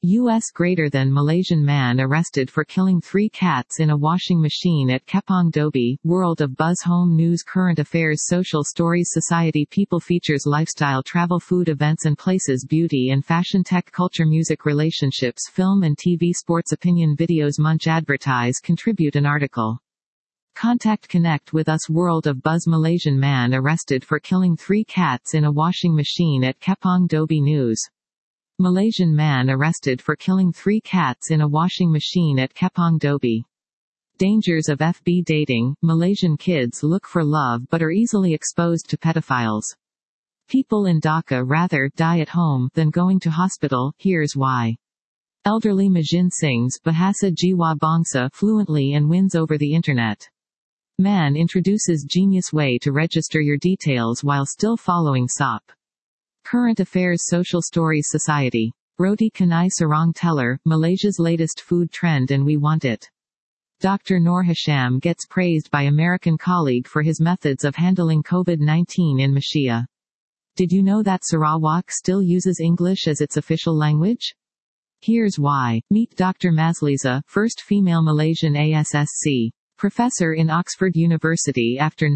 U.S. greater than Malaysian man arrested for killing 3 cats in a washing machine at Kepong Dobi. World of Buzz. Home news. Current affairs. Social stories. Society. People. Features. Lifestyle. Travel. Food. Events and places. Beauty and fashion. Tech. Culture. Music. Relationships. Film and TV. Sports. Opinion. Videos. Munch. Advertise. Contribute an article. Contact. Connect with us. World of Buzz. Malaysian man arrested for killing 3 cats in a washing machine at Kepong Dobi. News. Malaysian man arrested for killing 3 cats in a washing machine at Kepong Dobi. Dangers of FB dating. Malaysian kids look for love but are easily exposed to pedophiles. People in Dhaka rather die at home than going to hospital. Here's why. Elderly Majin sings Bahasa Jiwa Bangsa fluently and wins over the internet. Man introduces genius way to register your details while still following SOP. Current affairs. Social stories. Society. Roti Canai Sarang Teller, Malaysia's latest food trend and we want it. Dr. Noor Hisham gets praised by American colleague for his methods of handling COVID-19 in Malaysia. Did you know that Sarawak still uses English as its official language? Here's why. Meet Dr. Mazliza, first female Malaysian ASSC professor in Oxford University after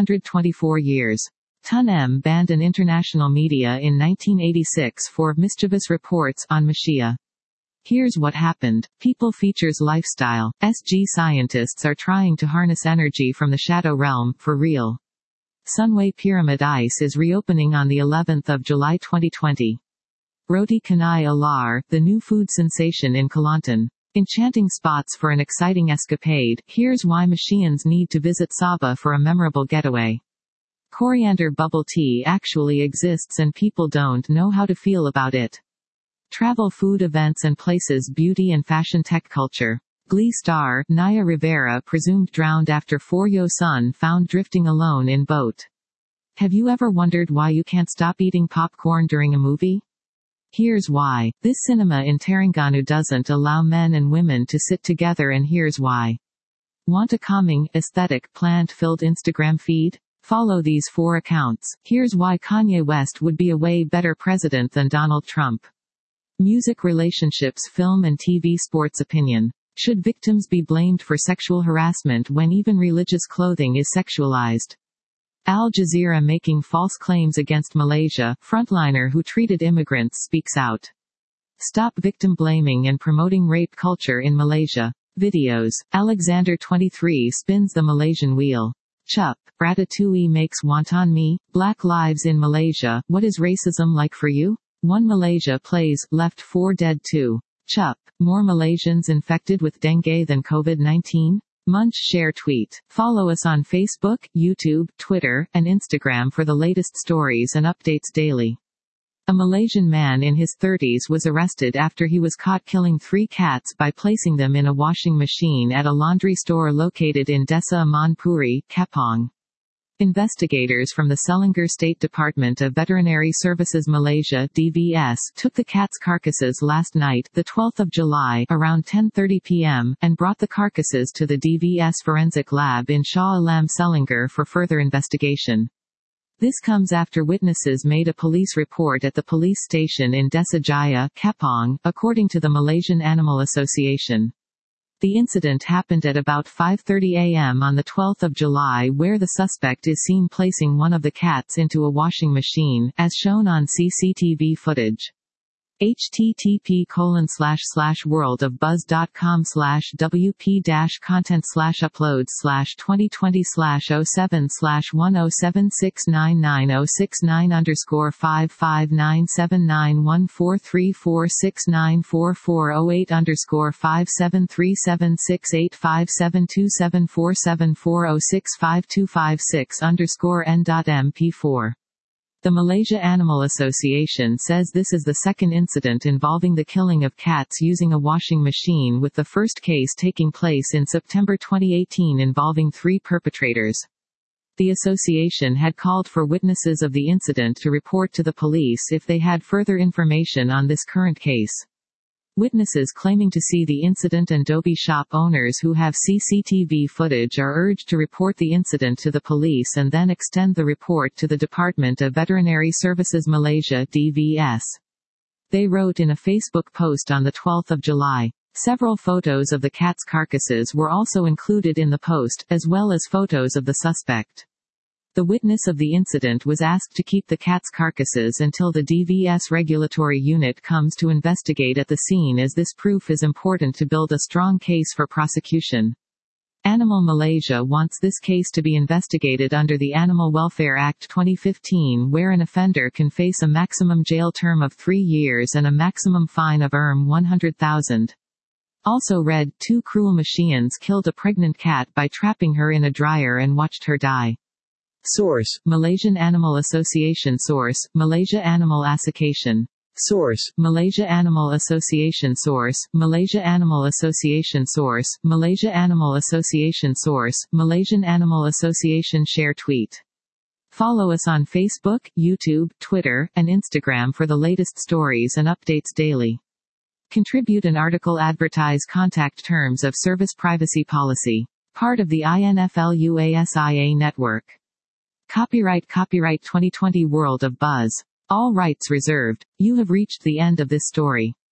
924 years. Tun M banned an international media in 1986 for mischievous reports on Malaysia. Here's what happened. People. Features. Lifestyle. SG scientists are trying to harness energy from the shadow realm, for real. Sunway Pyramid Ice is reopening on the 11th of July 2020. Roti Canai Alar, the new food sensation in Kelantan. Enchanting spots for an exciting escapade. Here's why Malaysians need to visit Sabah for a memorable getaway. Coriander bubble tea actually exists and people don't know how to feel about it. Travel. Food. Events and places. Beauty and fashion. Tech. Culture. Glee star, Naya Rivera presumed drowned after 4-year son found drifting alone in boat. Have you ever wondered why you can't stop eating popcorn during a movie? Here's why. This cinema in Terengganu doesn't allow men and women to sit together and here's why. Want a calming, aesthetic, plant-filled Instagram feed? Follow these 4 accounts. Here's why Kanye West would be a way better president than Donald Trump. Music. Relationships. Film and TV. Sports. Opinion. Should victims be blamed for sexual harassment when even religious clothing is sexualized? Al Jazeera making false claims against Malaysia. Frontliner who treated immigrants speaks out. Stop victim blaming and promoting rape culture in Malaysia. Videos. Alexander 23 spins the Malaysian wheel. Chup. Ratatouille makes wonton mee. Black lives in Malaysia. What is racism like for you? 1 Malaysia plays, left 4 dead 2. Chup. More Malaysians infected with dengue than COVID-19? Munch. Share. Tweet. Follow us on Facebook, YouTube, Twitter, and Instagram for the latest stories and updates daily. A Malaysian man in his 30s was arrested after he was caught killing 3 cats by placing them in a washing machine at a laundry store located in Desa Aman Puri, Kepong. Investigators from the Selangor State Department of Veterinary Services Malaysia (DVS) took the cats' carcasses last night, the 12th of July, around 10:30 p.m., and brought the carcasses to the DVS Forensic Lab in Shah Alam, Selangor for further investigation. This comes after witnesses made a police report at the police station in Desa Jaya, Kepong, according to the Malaysian Animal Association. The incident happened at about 5:30 a.m. on the 12th of July where the suspect is seen placing one of the cats into a washing machine, as shown on CCTV footage. http://worldofbuzz.com/wp-content/uploads/2020/07/10769069448_5537685727404065256_n.mp4. The Malaysia Animal Association says this is the second incident involving the killing of cats using a washing machine, with the first case taking place in September 2018 involving 3 perpetrators. The association had called for witnesses of the incident to report to the police if they had further information on this current case. Witnesses claiming to see the incident and Dobi shop owners who have CCTV footage are urged to report the incident to the police and then extend the report to the Department of Veterinary Services Malaysia (DVS). they wrote in a Facebook post on 12 July. Several photos of the cats' carcasses were also included in the post, as well as photos of the suspect. The witness of the incident was asked to keep the cats' carcasses until the DVS regulatory unit comes to investigate at the scene, as this proof is important to build a strong case for prosecution. Animal Malaysia wants this case to be investigated under the Animal Welfare Act 2015, where an offender can face a maximum jail term of 3 years and a maximum fine of Rm100,000. Also read, 2 cruel Malaysians killed a pregnant cat by trapping her in a dryer and watched her die. Source: Malaysian Animal Association. Source: Malaysia Animal Association. Source: Malaysia Animal Association. Source: Malaysia Animal Association. Source: Malaysia Animal Association. Source: Malaysian Animal Association. Share tweet. Follow us on Facebook, YouTube, Twitter, and Instagram for the latest stories and updates daily. Contribute an article. Advertise. Contact Terms of Service. Privacy Policy. Part of the INFLUASIA network. Copyright 2020 World of Buzz. All rights reserved. You have reached the end of this story.